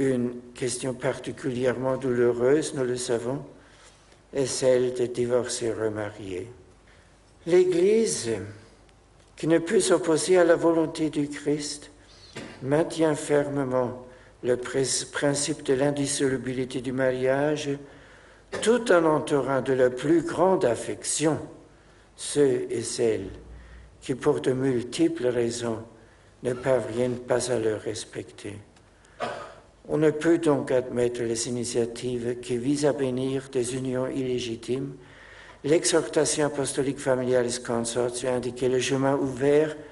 Une question particulièrement douloureuse, nous le savons, est celle des divorcés remariés. L'Église, qui ne peut s'opposer à la volonté du Christ, maintient fermement le principe de l'indissolubilité du mariage, tout en entourant de la plus grande affection ceux et celles qui, pour de multiples raisons, ne parviennent pas à le respecter. On ne peut donc admettre les initiatives qui visent à bénir des unions illégitimes. L'exhortation apostolique Familialis Consortio indiquait le chemin ouvert